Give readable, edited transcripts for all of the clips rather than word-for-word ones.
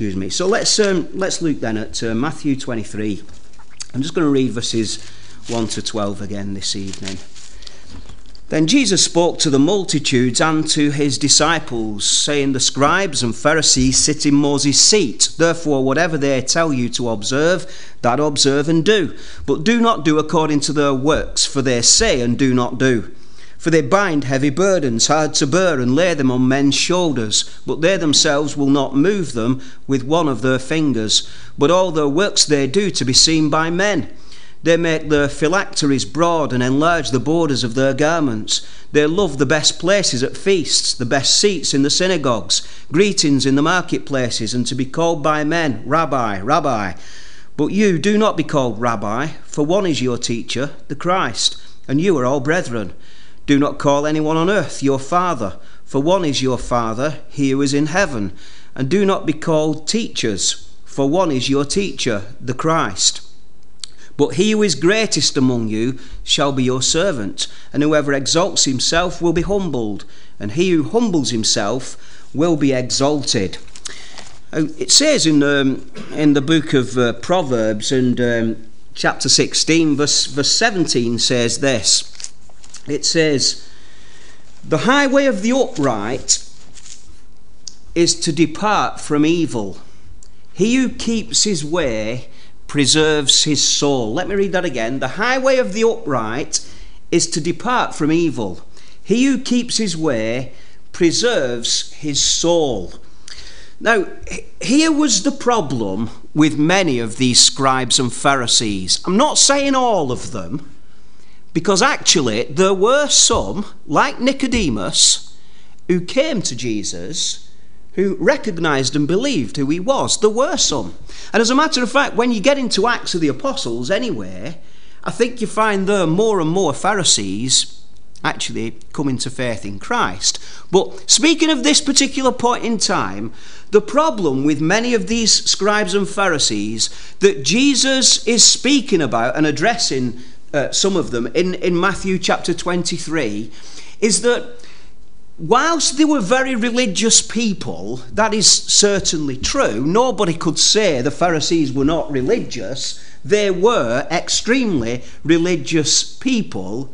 Excuse me. So let's look then at Matthew 23. I'm just going to read verses 1 to 12 again this evening. Then Jesus spoke to the multitudes and to his disciples, saying, the scribes and Pharisees sit in Moses' seat. Therefore, whatever they tell you to observe, that observe and do. But do not do according to their works, for they say and do not do. For they bind heavy burdens, hard to bear, and lay them on men's shoulders. But they themselves will not move them with one of their fingers. But all their works they do to be seen by men. They make their phylacteries broad and enlarge the borders of their garments. They love the best places at feasts, the best seats in the synagogues, greetings in the marketplaces, and to be called by men, Rabbi, Rabbi. But you do not be called Rabbi, for one is your teacher, the Christ, and you are all brethren. Do not call anyone on earth your father, for one is your Father, he who is in heaven. And do not be called teachers, for one is your teacher, the Christ. But he who is greatest among you shall be your servant, and whoever exalts himself will be humbled, and he who humbles himself will be exalted. It says in the book of Proverbs, and chapter 16, verse 17 says this. It says, the highway of the upright is to depart from evil. He who keeps his way preserves his soul. Let me read that again. The highway of the upright is to depart from evil. He who keeps his way preserves his soul. Now, here was the problem with many of these scribes and Pharisees. I'm not saying all of them, because actually there were some, like Nicodemus, who came to Jesus, who recognised and believed who he was. There were some. And as a matter of fact, when you get into Acts of the Apostles anyway, I think you find there more and more Pharisees actually coming to faith in Christ. But speaking of this particular point in time, the problem with many of these scribes and Pharisees that Jesus is speaking about and addressing some of them in Matthew chapter 23 is that whilst they were very religious people, that is certainly true. Nobody could say the Pharisees were not religious. They were extremely religious people.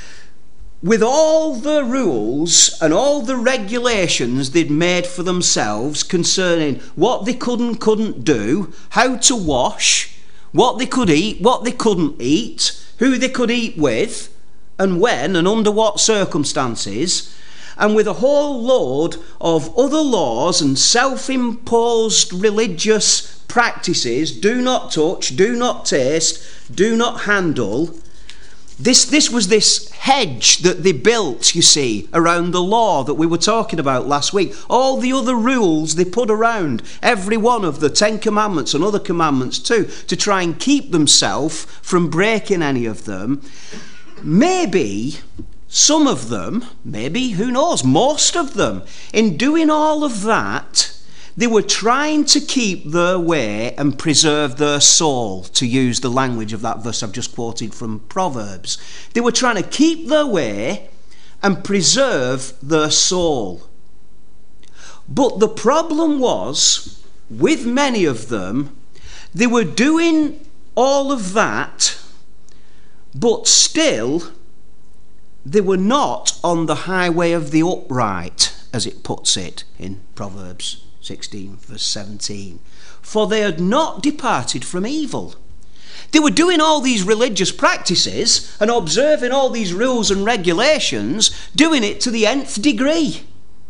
With all the rules and all the regulations they'd made for themselves concerning what they could and couldn't do, how to wash, what they could eat, what they couldn't eat, who they could eat with, and when and under what circumstances, and with a whole load of other laws and self-imposed religious practices, do not touch, do not taste, do not handle. This was this hedge that they built, you see, around the law that we were talking about last week. All the other rules they put around every one of the 10 commandments and other commandments too, to try and keep themselves from breaking any of them. Maybe some of them, maybe, who knows, most of them, in doing all of that, they were trying to keep their way and preserve their soul, to use the language of that verse I've just quoted from Proverbs. They were trying to keep their way and preserve their soul. But the problem was, with many of them, they were doing all of that, but still they were not on the highway of the upright, as it puts it in Proverbs 16 verse 17. For they had not departed from evil. They were doing all these religious practices and observing all these rules and regulations, doing it to the nth degree.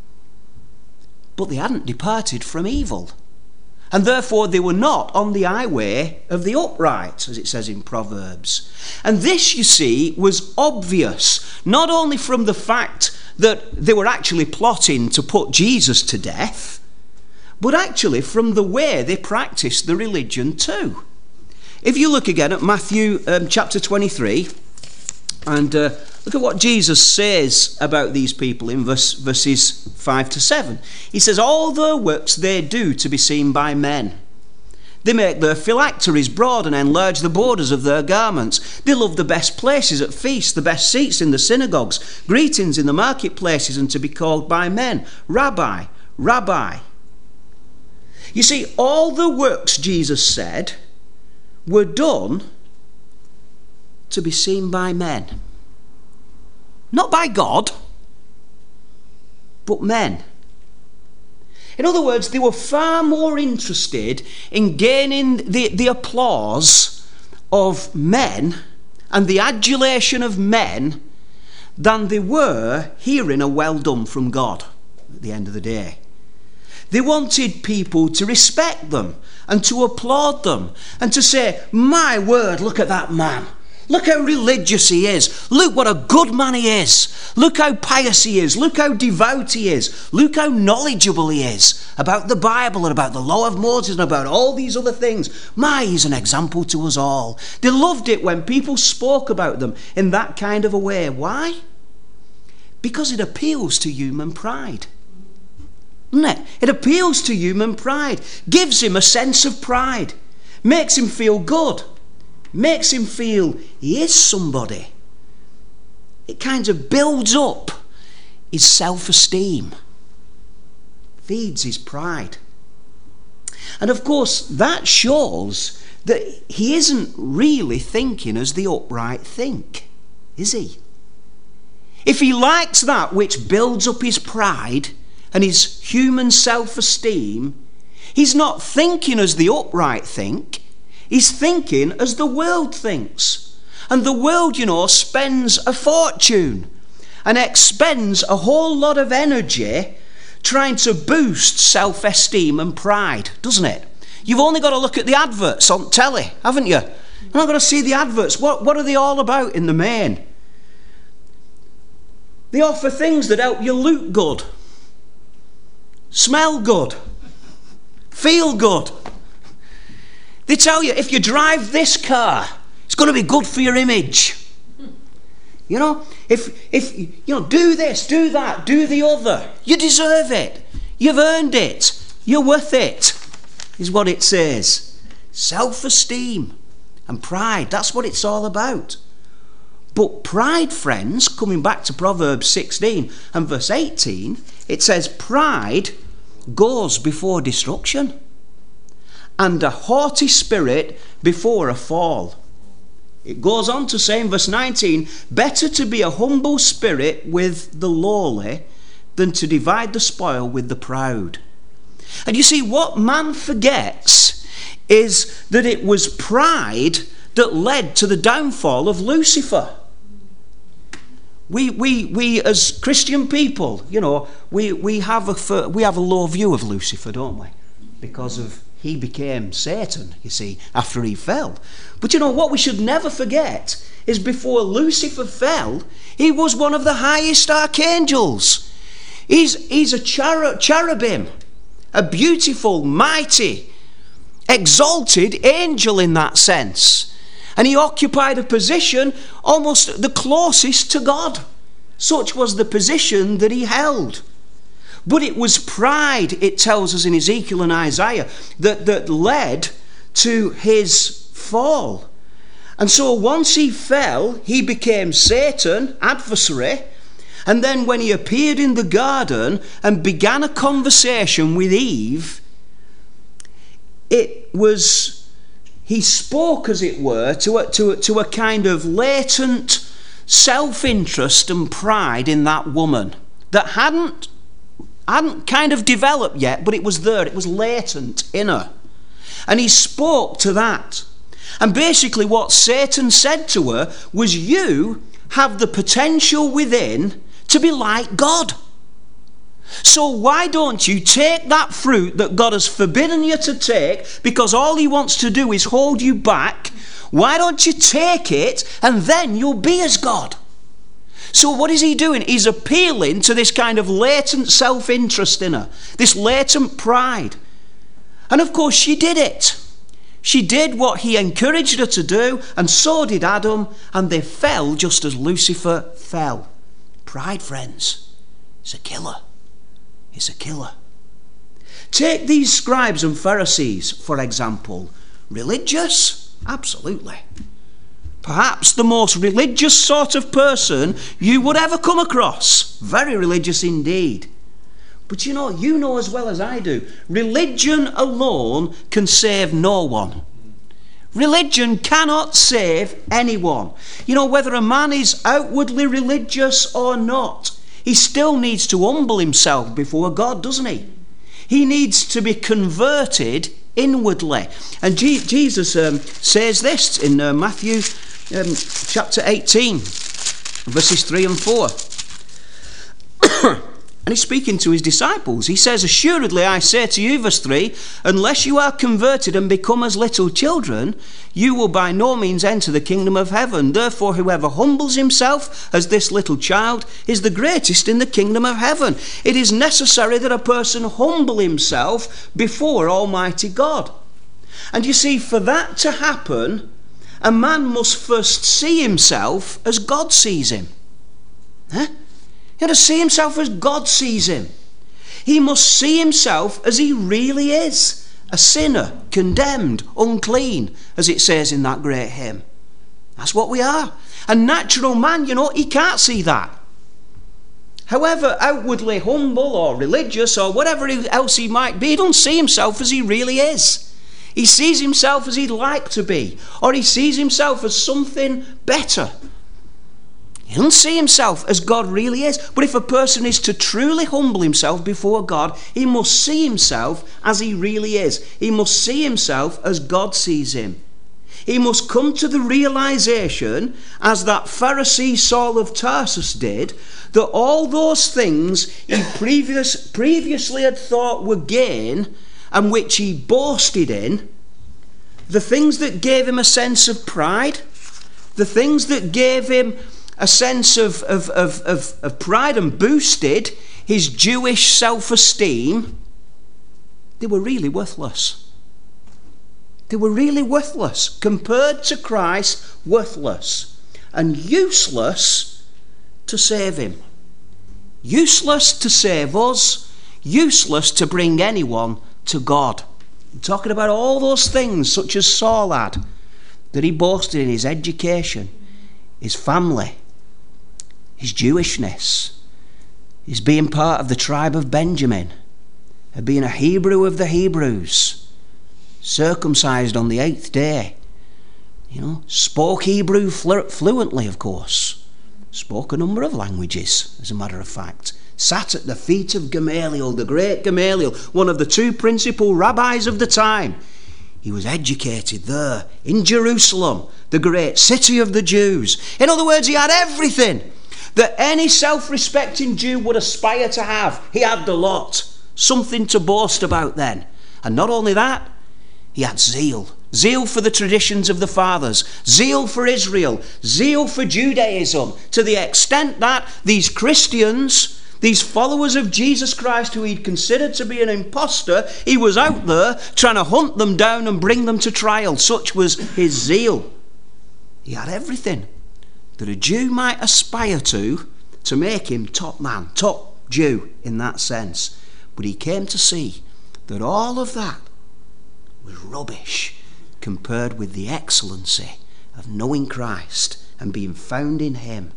But they hadn't departed from evil. And therefore they were not on the highway of the upright, as it says in Proverbs. And this, you see, was obvious, not only from the fact that they were actually plotting to put Jesus to death, but actually from the way they practiced the religion too. If you look again at Matthew chapter 23, and look at what Jesus says about these people in verses 5 to 7. He says, all their works they do to be seen by men. They make their phylacteries broad and enlarge the borders of their garments. They love the best places at feasts, the best seats in the synagogues, greetings in the marketplaces, and to be called by men, Rabbi, Rabbi. You see, all the works, Jesus said, were done to be seen by men. Not by God, but men. In other words, they were far more interested in gaining the applause of men and the adulation of men than they were hearing a well done from God at the end of the day. They wanted people to respect them and to applaud them and to say, my word, look at that man. Look how religious he is. Look what a good man he is. Look how pious he is. Look how devout he is. Look how knowledgeable he is about the Bible and about the law of Moses and about all these other things. My, he's an example to us all. They loved it when people spoke about them in that kind of a way. Why? Because it appeals to human pride. Doesn't it? It appeals to human pride. Gives him a sense of pride. Makes him feel good. Makes him feel he is somebody. It kind of builds up his self-esteem. Feeds his pride. And of course, that shows that he isn't really thinking as the upright think, is he? If he likes that which builds up his pride and his human self-esteem, he's not thinking as the upright think. He's thinking as the world thinks. And the world, spends a fortune and expends a whole lot of energy trying to boost self-esteem and pride, doesn't it? You've only got to look at the adverts on telly, haven't you? You're not going to see the adverts. What are they all about in the main? They offer things that help you look good, smell good, feel good. They tell you, if you drive this car, it's going to be good for your image. If do this, do that, do the other. You deserve it. You've earned it. You're worth it, is what it says. Self-esteem and pride, that's what it's all about. But pride, friends, coming back to Proverbs 16 and verse 18, it says, pride goes before destruction, and a haughty spirit before a fall. It goes on to say in verse 19, better to be a humble spirit with the lowly than to divide the spoil with the proud. And you see, what man forgets is that it was pride that led to the downfall of Lucifer. We as Christian people, we have a low view of Lucifer, don't we? Because of he became Satan, you see, after he fell. But what we should never forget is before Lucifer fell, he was one of the highest archangels. He's a cherubim, a beautiful, mighty, exalted angel in that sense. And he occupied a position almost the closest to God. Such was the position that he held. But it was pride, it tells us in Ezekiel and Isaiah, that led to his fall. And so once he fell, he became Satan, adversary. And then when he appeared in the garden and began a conversation with Eve, he spoke, as it were, to a kind of latent self-interest and pride in that woman that hadn't kind of developed yet, but it was there. It was latent in her. And he spoke to that. And basically what Satan said to her was, you have the potential within to be like God. So why don't you take that fruit that God has forbidden you to take, because all he wants to do is hold you back? Why don't you take it, and then you'll be as God? So what is he doing? He's appealing to this kind of latent self-interest in her, this latent pride. And of course she did it. She did what he encouraged her to do, and so did Adam, and they fell just as Lucifer fell. Pride, friends, is a killer. It's a killer. Take these scribes and Pharisees, for example. Religious? Absolutely. Perhaps the most religious sort of person you would ever come across. Very religious indeed. But you know as well as I do, religion alone can save no one. Religion cannot save anyone. Whether a man is outwardly religious or not, he still needs to humble himself before God, doesn't he? He needs to be converted inwardly. And Jesus says this in Matthew chapter 18, verses 3 and 4. And he's speaking to his disciples. He says, "Assuredly I say to you," verse 3, "unless you are converted and become as little children, you will by no means enter the kingdom of heaven. Therefore whoever humbles himself as this little child is the greatest in the kingdom of heaven." It is necessary that a person humble himself before Almighty God. And you see, for that to happen, a man must first see himself as God sees him. He has to see himself as God sees him. He must see himself as he really is, a sinner, condemned, unclean, as it says in that great hymn. That's what we are. A natural man, he can't see that. However outwardly humble or religious or whatever else he might be, he doesn't see himself as he really is. He sees himself as he'd like to be, or he sees himself as something better. He doesn't see himself as God really is. But if a person is to truly humble himself before God, he must see himself as he really is. He must see himself as God sees him. He must come to the realization, as that Pharisee Saul of Tarsus did, that all those things he previously had thought were gain and which he boasted in, the things that gave him a sense of pride, the things that gave him a sense of pride and boosted his Jewish self-esteem, they were really worthless. They were really worthless. Compared to Christ, worthless. And useless to save him. Useless to save us. Useless to bring anyone to God. I'm talking about all those things such as Saul had, that he boasted in: his education, his family, his Jewishness, his being part of the tribe of Benjamin, being a Hebrew of the Hebrews, circumcised on the 8th day, spoke Hebrew fluently, of course, spoke a number of languages, as a matter of fact, sat at the feet of Gamaliel, the great Gamaliel, one of the two principal rabbis of the time. He was educated there in Jerusalem, the great city of the Jews. In other words, he had everything that any self-respecting Jew would aspire to have. He had the lot. Something to boast about then. And not only that, he had zeal. Zeal for the traditions of the fathers. Zeal for Israel. Zeal for Judaism. To the extent that these Christians, these followers of Jesus Christ who he'd considered to be an impostor, he was out there trying to hunt them down and bring them to trial. Such was his zeal. He had everything that a Jew might aspire to make him top man, top Jew in that sense. But he came to see that all of that was rubbish compared with the excellency of knowing Christ and being found in him.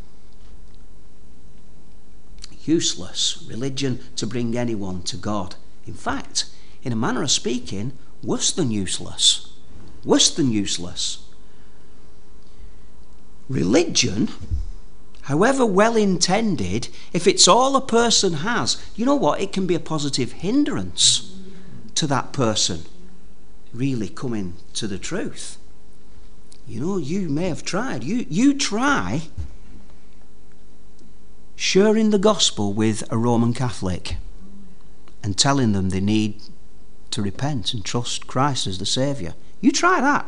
Useless religion to bring anyone to God. In fact, in a manner of speaking, worse than useless. Worse than useless. Religion, however well intended, if it's all a person has, you know what? It can be a positive hindrance to that person really coming to the truth. You may have tried. You try sharing the gospel with a Roman Catholic and telling them they need to repent and trust Christ as the Saviour. You try that.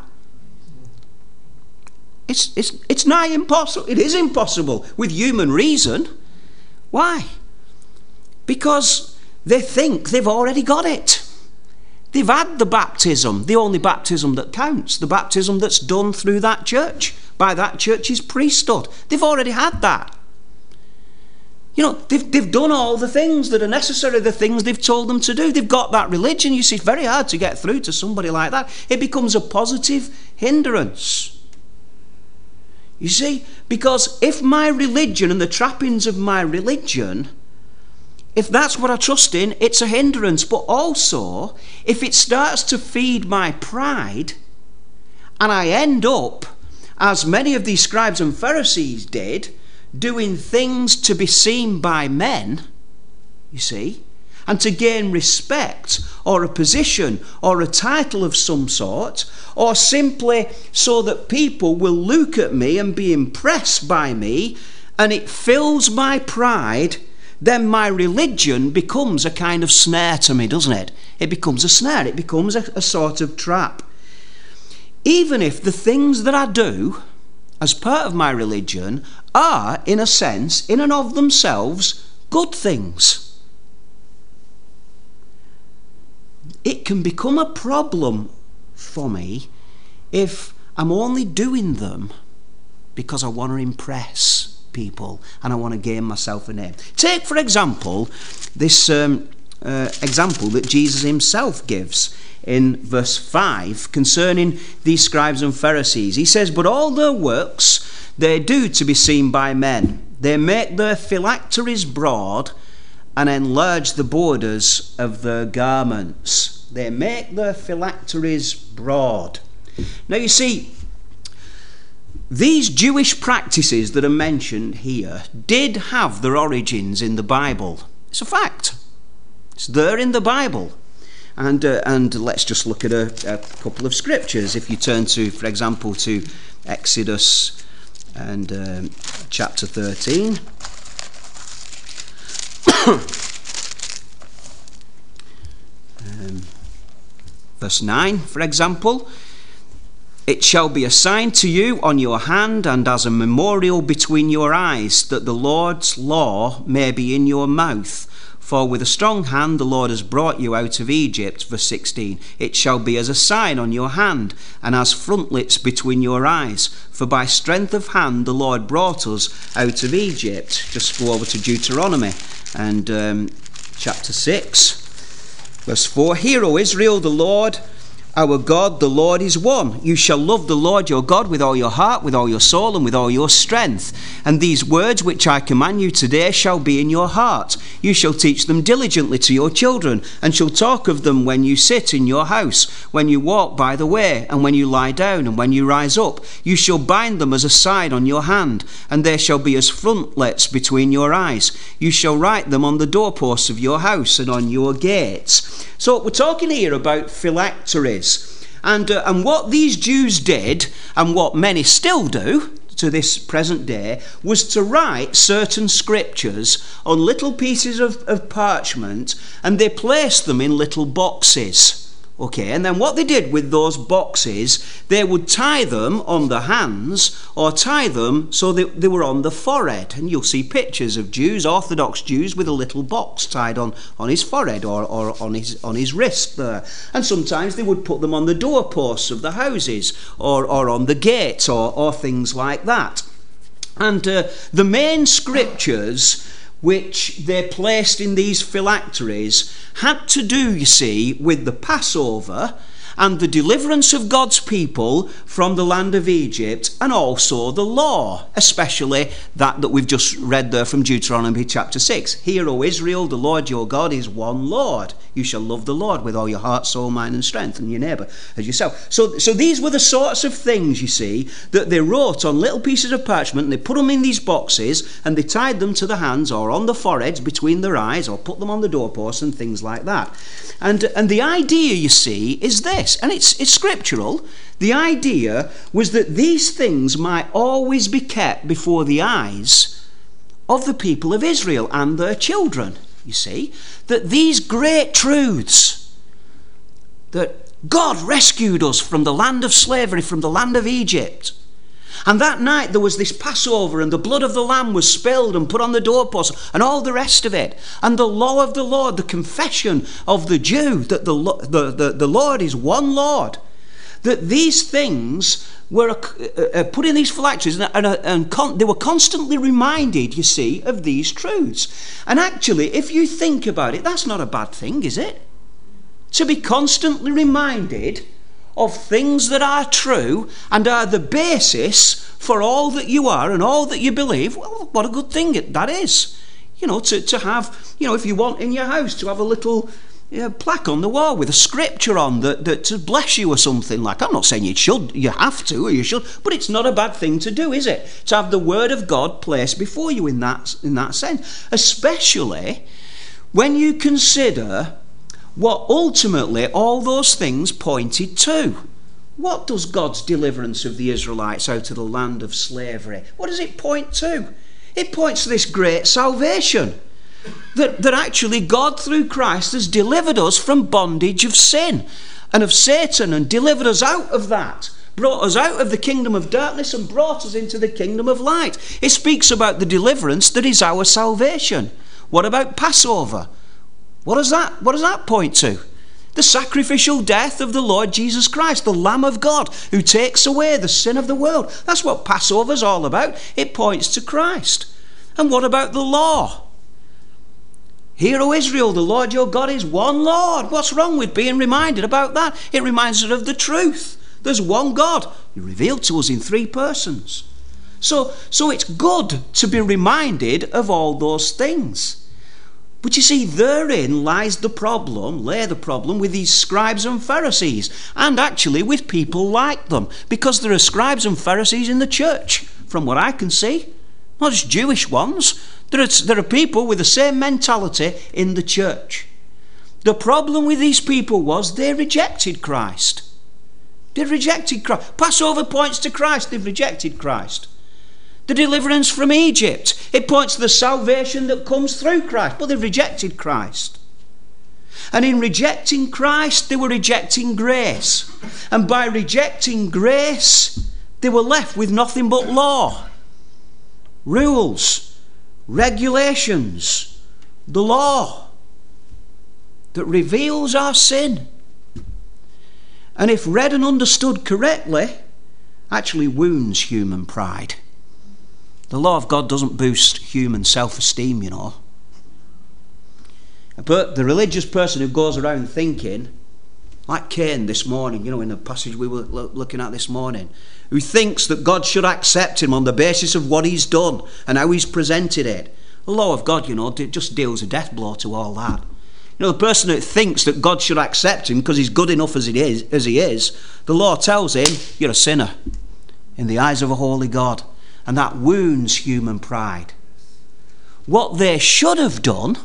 It's nigh impossible. It is impossible with human reason. Why? Because they think they've already got it. They've had the baptism, the only baptism that counts, the baptism that's done through that church, by that church's priesthood. They've already had that. They've done all the things that are necessary, the things they've told them to do. They've got that religion. You see, it's very hard to get through to somebody like that. It becomes a positive hindrance. You see, because if my religion and the trappings of my religion if that's what I trust in, it's a hindrance. But also, if it starts to feed my pride, and I end up, as many of these scribes and Pharisees did, doing things to be seen by men, you see, and to gain respect or a position or a title of some sort, or simply so that people will look at me and be impressed by me, and it fills my pride, then my religion becomes a kind of snare to me, doesn't it? It becomes a snare. It becomes a sort of trap. Even if the things that I do as part of my religion are, in a sense, in and of themselves, good things, it can become a problem for me if I'm only doing them because I want to impress people and I want to gain myself a name. Take, for example, this example that Jesus himself gives in verse 5 concerning these scribes and Pharisees. He says, "But all their works they do to be seen by men. They make their phylacteries broad and enlarge the borders of their garments." They make their phylacteries broad. Now you see, these Jewish practices that are mentioned here did have their origins in the Bible. It's a fact. It's there in the Bible. And let's just look at a couple of scriptures. If you turn to, for example, to Exodus and chapter 13. Verse 9, for example. "It shall be a sign to you on your hand and as a memorial between your eyes, that the Lord's law may be in your mouth. For with a strong hand the Lord has brought you out of Egypt." Verse 16. "It shall be as a sign on your hand and as frontlets between your eyes. For by strength of hand the Lord brought us out of Egypt." Just go over to Deuteronomy and chapter 6, verse 4. "Hear, O Israel, the Lord our God, the Lord is one. You shall love the Lord your God with all your heart, with all your soul, and with all your strength. And these words which I command you today shall be in your heart. You shall teach them diligently to your children, and shall talk of them when you sit in your house, when you walk by the way, and when you lie down, and when you rise up. You shall bind them as a sign on your hand, and they shall be as frontlets between your eyes. You shall write them on the doorposts of your house and on your gates." So we're talking here about phylacteries. And what these Jews did, and what many still do to this present day, was to write certain scriptures on little pieces of parchment, and they placed them in little boxes. Okay, and then what they did with those boxes, they would tie them on the hands or tie them so that they were on the forehead. And you'll see pictures of Jews, Orthodox Jews, with a little box tied on his forehead or on his wrist there. And sometimes they would put them on the doorposts of the houses or on the gates or things like that. And the main scriptures which they placed in these phylacteries had to do, you see, with the Passover and the deliverance of God's people from the land of Egypt, and also the law, especially that we've just read there from Deuteronomy chapter 6. "Hear, O Israel, the Lord your God is one Lord. You shall love the Lord with all your heart, soul, mind and strength, and your neighbour as yourself." So these were the sorts of things, you see, that they wrote on little pieces of parchment, and they put them in these boxes, and they tied them to the hands or on the foreheads between their eyes, or put them on the doorposts and things like that. And the idea, you see, is this, and it's scriptural. The idea was that these things might always be kept before the eyes of the people of Israel and their children, you see, that these great truths, that God rescued us from the land of slavery, from the land of Egypt, and that night there was this Passover, and the blood of the lamb was spilled and put on the doorpost, and all the rest of it, and the law of the Lord, the confession of the Jew, that the Lord is one Lord, that these things were put in these phylacteries, and they were constantly reminded, you see, of these truths. And actually, if you think about it, that's not a bad thing, is it? To be constantly reminded of things that are true and are the basis for all that you are and all that you believe. Well, what a good thing that is. To have, if you want in your house, to have a little plaque on the wall with a scripture on that to bless you or something like. I'm not saying you have to, or you should, but it's not a bad thing to do, is it? To have the Word of God placed before you in that sense, especially when you consider what ultimately all those things pointed to. What does God's deliverance of the Israelites out of the land of slavery, what does it point to? It points to this great salvation. That actually God through Christ has delivered us from bondage of sin and of Satan, and delivered us out of that, brought us out of the kingdom of darkness and brought us into the kingdom of light. It speaks about the deliverance that is our salvation. What about Passover? What does that point to? The sacrificial death of the Lord Jesus Christ, the Lamb of God, who takes away the sin of the world. That's what Passover's all about. It points to Christ. And what about the law? Hear, O Israel, the Lord your God is one Lord. What's wrong with being reminded about that? It reminds us of the truth. There's one God. He revealed to us in 3 persons. So it's good to be reminded of all those things. But you see, therein lay the problem with these scribes and Pharisees, and actually with people like them, because there are scribes and Pharisees in the church, from what I can see. Not just Jewish ones. There are people with the same mentality in the church. The problem with these people was they rejected Christ. They rejected Christ. Passover points to Christ. They've rejected Christ. The deliverance from Egypt, it points to the salvation that comes through Christ, but they've rejected Christ. And in rejecting Christ, they were rejecting grace. And by rejecting grace, they were left with nothing but law, rules, regulations, the law that reveals our sin, and if read and understood correctly, actually wounds human pride. The law of God doesn't boost human self-esteem, but the religious person who goes around thinking, like Cain this morning, in the passage we were looking at this morning, who thinks that God should accept him on the basis of what he's done and how he's presented it. The law of God, it just deals a death blow to all that. The person that thinks that God should accept him because he's good enough as he is, the law tells him you're a sinner in the eyes of a holy God, and that wounds human pride. What they should have done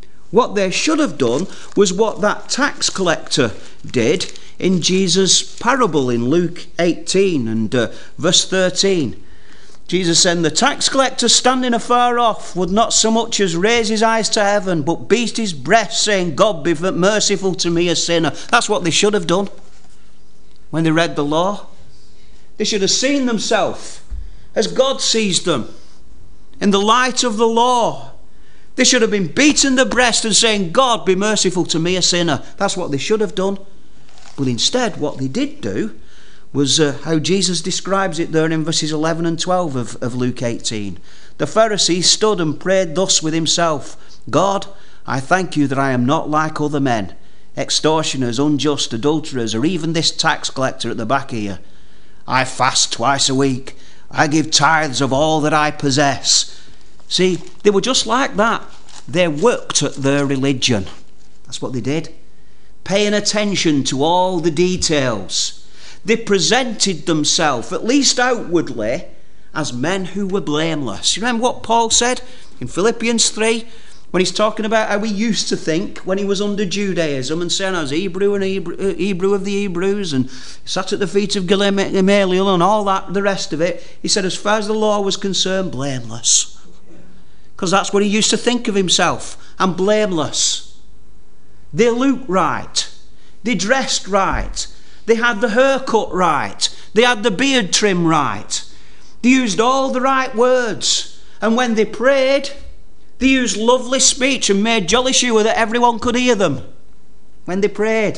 was what that tax collector did in Jesus' parable in Luke 18 and verse 13. Jesus said, the tax collector standing afar off would not so much as raise his eyes to heaven, but beat his breast, saying, God be merciful to me, a sinner. That's what they should have done when they read the law. They should have seen themselves as God sees them in the light of the law. They should have been beating the breast and saying, God be merciful to me, a sinner. That's what they should have done. But instead, what they did do was how Jesus describes it there in verses 11 and 12 of Luke 18. The Pharisee stood and prayed thus with himself, God, I thank you that I am not like other men, extortioners, unjust, adulterers, or even this tax collector at the back here. I fast twice a week. I give tithes of all that I possess. See, they were just like that. They worked at their religion. That's what they did. Paying attention to all the details. They presented themselves, at least outwardly, as men who were blameless. You remember what Paul said in Philippians 3 when he's talking about how he used to think when he was under Judaism and saying I was Hebrew and Hebrew of the Hebrews and sat at the feet of Gamaliel and all that, the rest of it. He said as far as the law was concerned, blameless. Because that's what he used to think of himself. And blameless. They looked right. They dressed right. They had the haircut right. They had the beard trim right. They used all the right words. And when they prayed, they used lovely speech and made jolly sure that everyone could hear them when they prayed.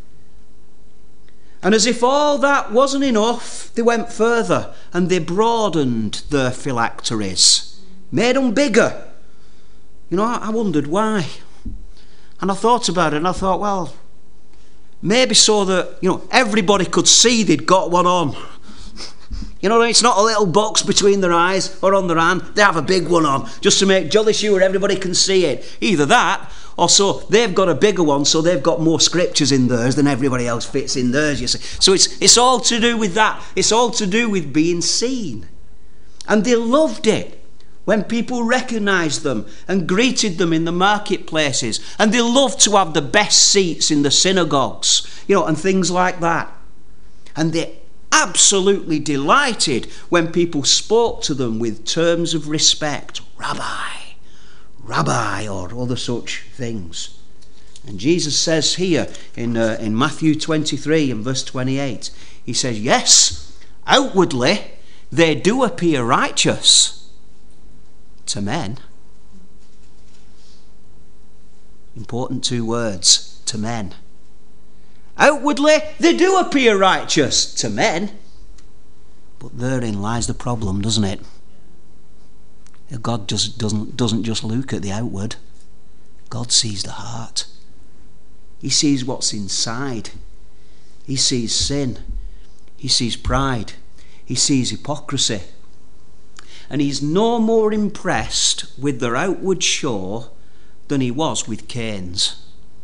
And as if all that wasn't enough, they went further and they broadened their phylacteries, made them bigger. I wondered why. And I thought about it and I thought, well, maybe so that, everybody could see they'd got one on. You know, it's not a little box between their eyes or on their hand. They have a big one on, just to make jolly sure everybody can see it. Either that, or so they've got a bigger one, so they've got more scriptures in theirs than everybody else fits in theirs, you see. So it's all to do with that. It's all to do with being seen. And they loved it when people recognised them and greeted them in the marketplaces. And they loved to have the best seats in the synagogues, you know, and things like that. And they absolutely delighted when people spoke to them with terms of respect. Rabbi, Rabbi, or other such things. And Jesus says here in Matthew 23 and verse 28, he says, yes, outwardly they do appear righteous to men. Important two words, to men. Outwardly they do appear righteous to men. But therein lies the problem, doesn't it? God just doesn't just look at the outward. God sees the heart. He sees what's inside. He sees sin. He sees pride. He sees hypocrisy. And he's no more impressed with their outward show than he was with Cain's.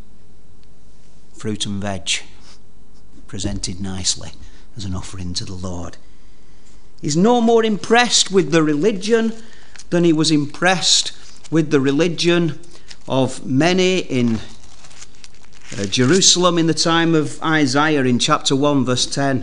Fruit and veg, presented nicely as an offering to the Lord. He's no more impressed with the religion than he was impressed with the religion of many in Jerusalem in the time of Isaiah in chapter 1 verse 10.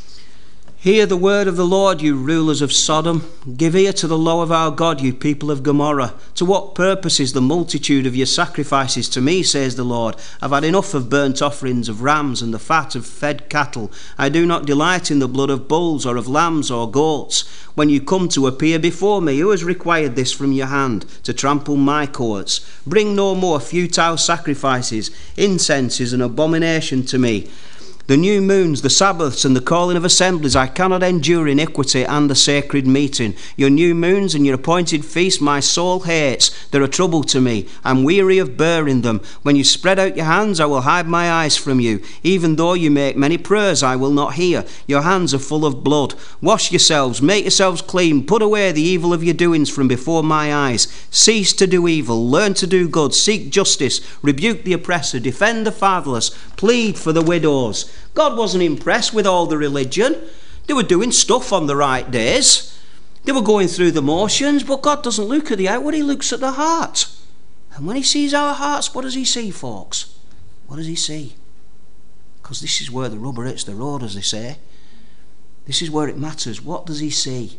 Hear the word of the Lord, you rulers of Sodom. Give ear to the law of our God, you people of Gomorrah. To what purpose is the multitude of your sacrifices to me, says the Lord? I've had enough of burnt offerings of rams and the fat of fed cattle. I do not delight in the blood of bulls or of lambs or goats. When you come to appear before me, who has required this from your hand, to trample my courts? Bring no more futile sacrifices. Incense is an abomination to me. The new moons, the Sabbaths, and the calling of assemblies, I cannot endure iniquity and the sacred meeting. Your new moons and your appointed feasts my soul hates. They're a trouble to me. I'm weary of bearing them. When you spread out your hands, I will hide my eyes from you. Even though you make many prayers, I will not hear. Your hands are full of blood. Wash yourselves, make yourselves clean. Put away the evil of your doings from before my eyes. Cease to do evil. Learn to do good. Seek justice. Rebuke the oppressor. Defend the fatherless. Plead for the widows. God wasn't impressed with all the religion. They were doing stuff on the right days. They were going through the motions, but God doesn't look at the outward, he looks at the heart. And when he sees our hearts, what does he see, folks? What does he see? Because this is where the rubber hits the road, as they say. This is where it matters. What does he see?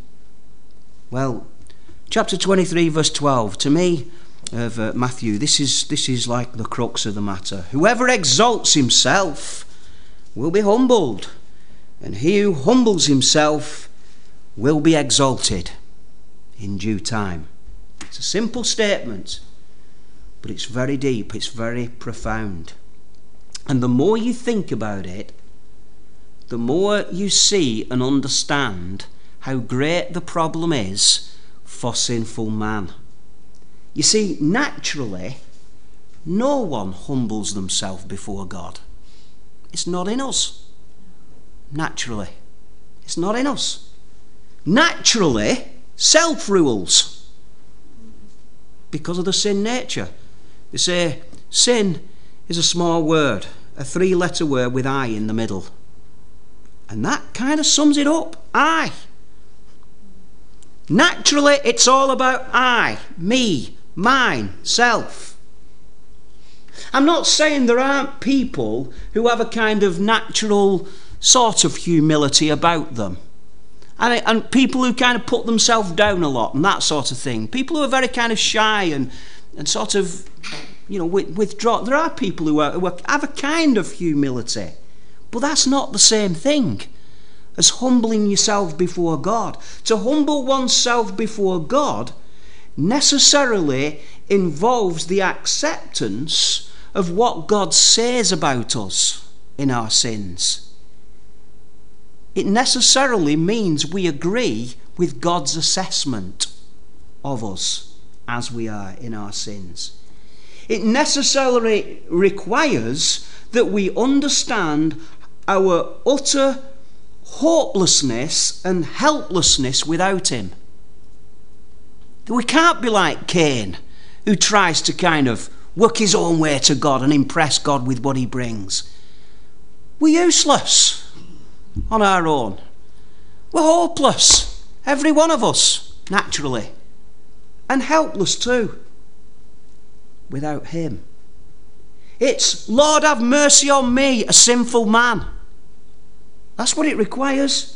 Well, chapter 23, verse 12, to me, of Matthew, this is like the crux of the matter. Whoever exalts himself will be humbled, and he who humbles himself will be exalted in due time. It's a simple statement, but it's very deep, it's very profound. And the more you think about it, the more you see and understand how great the problem is for sinful man. You see, naturally, no one humbles themselves before God. It's not in us. Naturally. It's not in us. Naturally, self rules because of the sin nature. They say sin is a small word, a 3-letter word with I in the middle. And that kind of sums it up. I. Naturally, it's all about I, me, mine, self. I'm not saying there aren't people who have a kind of natural sort of humility about them. And people who kind of put themselves down a lot and that sort of thing. People who are very kind of shy and sort of, you know, withdraw. There are people who have a kind of humility. But that's not the same thing as humbling yourself before God. To humble oneself before God necessarily involves the acceptance of what God says about us in our sins. It necessarily means we agree with God's assessment of us as we are in our sins. It necessarily requires that we understand our utter hopelessness and helplessness without him. We can't be like Cain, who tries to kind of work his own way to God and impress God with what he brings. We're useless on our own. We're hopeless, every one of us, naturally, and helpless too, without him. It's, Lord, have mercy on me, a sinful man. That's what it requires.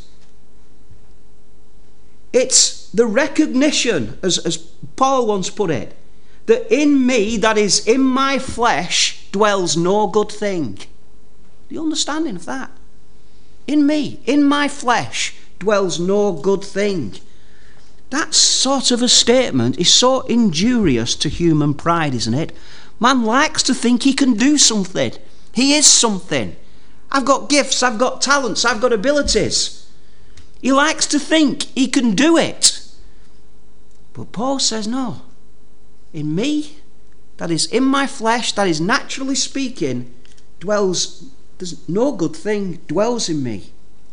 It's the recognition, as Paul once put it, that in me, that is, in my flesh, dwells no good thing. The understanding of that. In me, in my flesh, dwells no good thing. That sort of a statement is so injurious to human pride, isn't it? Man likes to think he can do something. He is something. I've got gifts, I've got talents, I've got abilities. He likes to think he can do it. But Paul says, no. In me, that is in my flesh, that is naturally speaking, dwells, there's no good thing dwells in me.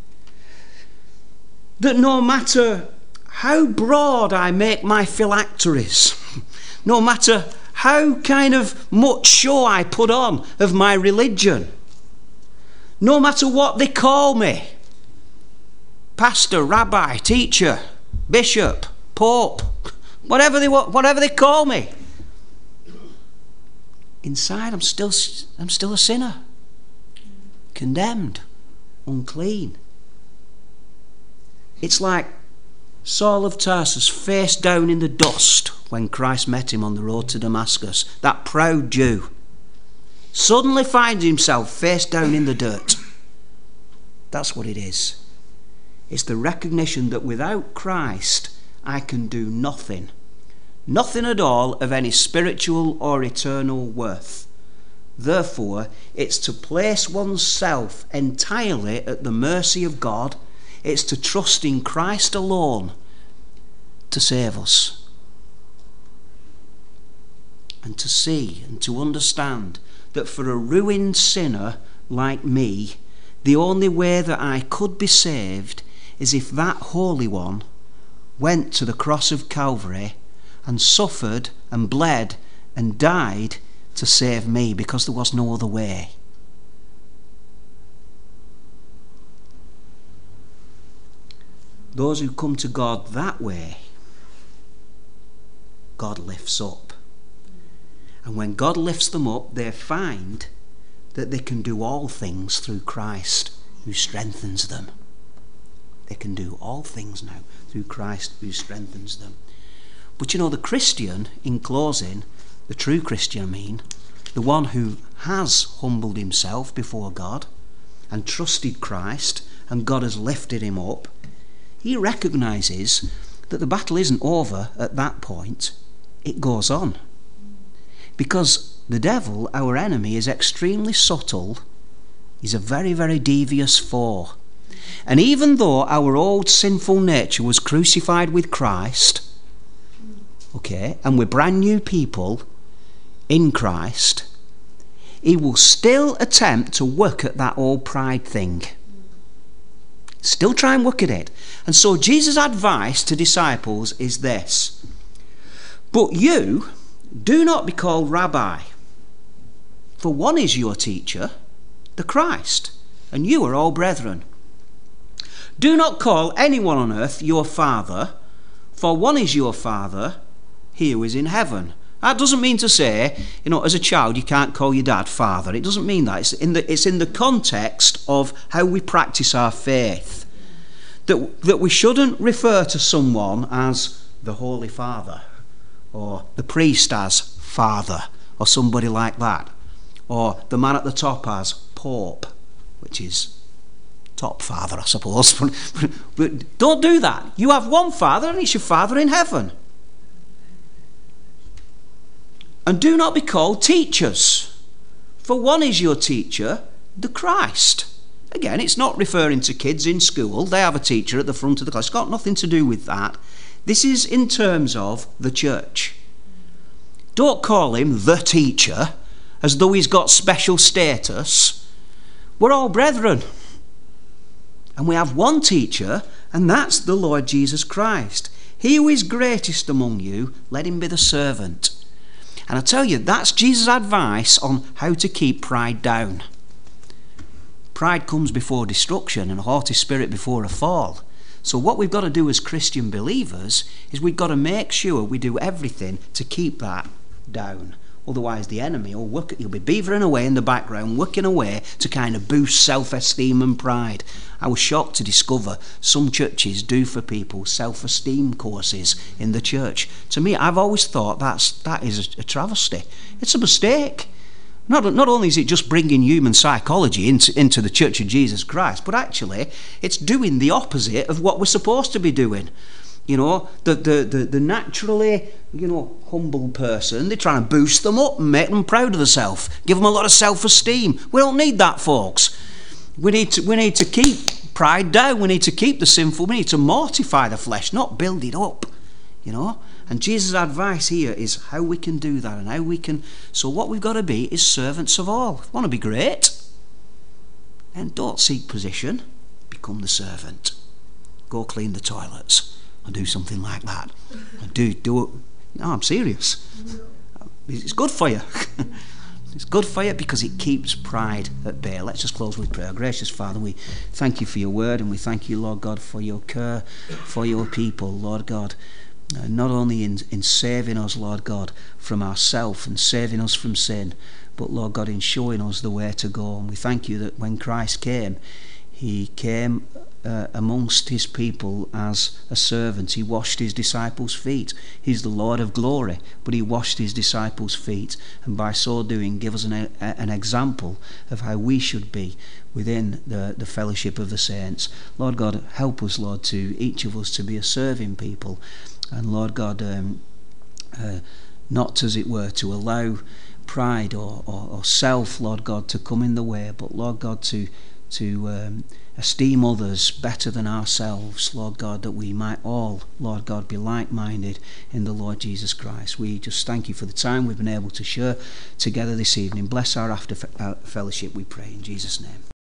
That no matter how broad I make my phylacteries, no matter how kind of much show I put on of my religion, no matter what they call me, pastor, rabbi, teacher, bishop, pope, whatever they call me, inside I'm still a sinner, condemned, unclean. It's like Saul of Tarsus face down in the dust when Christ met him on the road to Damascus. That proud Jew suddenly finds himself face down in the dirt. That's what it is. It's the recognition that without Christ I can do nothing. Nothing at all of any spiritual or eternal worth. Therefore, it's to place oneself entirely at the mercy of God. It's to trust in Christ alone to save us. And to see and to understand that for a ruined sinner like me, the only way that I could be saved is if that Holy One went to the cross of Calvary and suffered and bled and died to save me, because there was no other way. Those who come to God that way, God lifts up. And when God lifts them up, they find that they can do all things through Christ who strengthens them. They can do all things now through Christ who strengthens them. But you know, the Christian, in closing, the true Christian, I mean, the one who has humbled himself before God and trusted Christ and God has lifted him up, he recognises that the battle isn't over at that point. It goes on. Because the devil, our enemy, is extremely subtle. He's a very, very devious foe. And even though our old sinful nature was crucified with Christ, okay, and we're brand new people in Christ, he will still attempt to work at that old pride thing. Still try and work at it. And so Jesus' advice to disciples is this: but you do not be called rabbi, for one is your teacher, the Christ, and you are all brethren. Do not call anyone on earth your father, for one is your Father, he who is in heaven. That doesn't mean to say, you know, as a child you can't call your dad father. It doesn't mean that. It's in the context of how we practice our faith. That we shouldn't refer to someone as the Holy Father, or the priest as Father, or somebody like that, or the man at the top as Pope, which is top father, I suppose. But don't do that. You have one Father, and it's your Father in heaven. And do not be called teachers, for one is your teacher, the Christ. Again, it's not referring to kids in school. They have a teacher at the front of the class. It's got nothing to do with that. This is in terms of the church. Don't call him the teacher as though he's got special status. We're all brethren. And we have one teacher, and that's the Lord Jesus Christ. He who is greatest among you, let him be the servant. And I tell you, that's Jesus' advice on how to keep pride down. Pride comes before destruction and a haughty spirit before a fall. So what we've got to do as Christian believers is we've got to make sure we do everything to keep that down. Otherwise the enemy will he'll be beavering away in the background, working away to kind of boost self-esteem and pride. I was shocked to discover some churches do for people self-esteem courses in the church. To me, I've always thought that is a travesty. It's a mistake. Not only is it just bringing human psychology into the Church of Jesus Christ, but actually it's doing the opposite of what we're supposed to be doing. You know, the naturally, humble person, they're trying to boost them up and make them proud of themselves, give them a lot of self-esteem. We don't need that, folks. We need to keep pride down. We need to keep the sinful. We need to mortify the flesh, not build it up. And Jesus' advice here is how we can do that and how we can. So what we've got to be is servants of all. If you want to be great, then don't seek position. Become the servant. Go clean the toilets. And do something like that. And do it. No, I'm serious. It's good for you. It's good for you because it keeps pride at bay. Let's just close with prayer. Gracious Father, we thank you for your word, and we thank you, Lord God, for your care for your people, Lord God. Not only in saving us, Lord God, from ourselves and saving us from sin, but, Lord God, in showing us the way to go. And we thank you that when Christ came, he came amongst his people as a servant. He washed his disciples' feet. He's the Lord of glory, but he washed his disciples' feet, and by so doing give us an example of how we should be within the fellowship of the saints. Lord God, help us, Lord, to each of us to be a serving people, and Lord God, not as it were to allow pride or self, Lord God, to come in the way, but Lord God, to esteem others better than ourselves, Lord God, that we might all, Lord God, be like-minded in the Lord Jesus Christ. We just thank you for the time we've been able to share together this evening. Bless our after fellowship, we pray, in Jesus' name.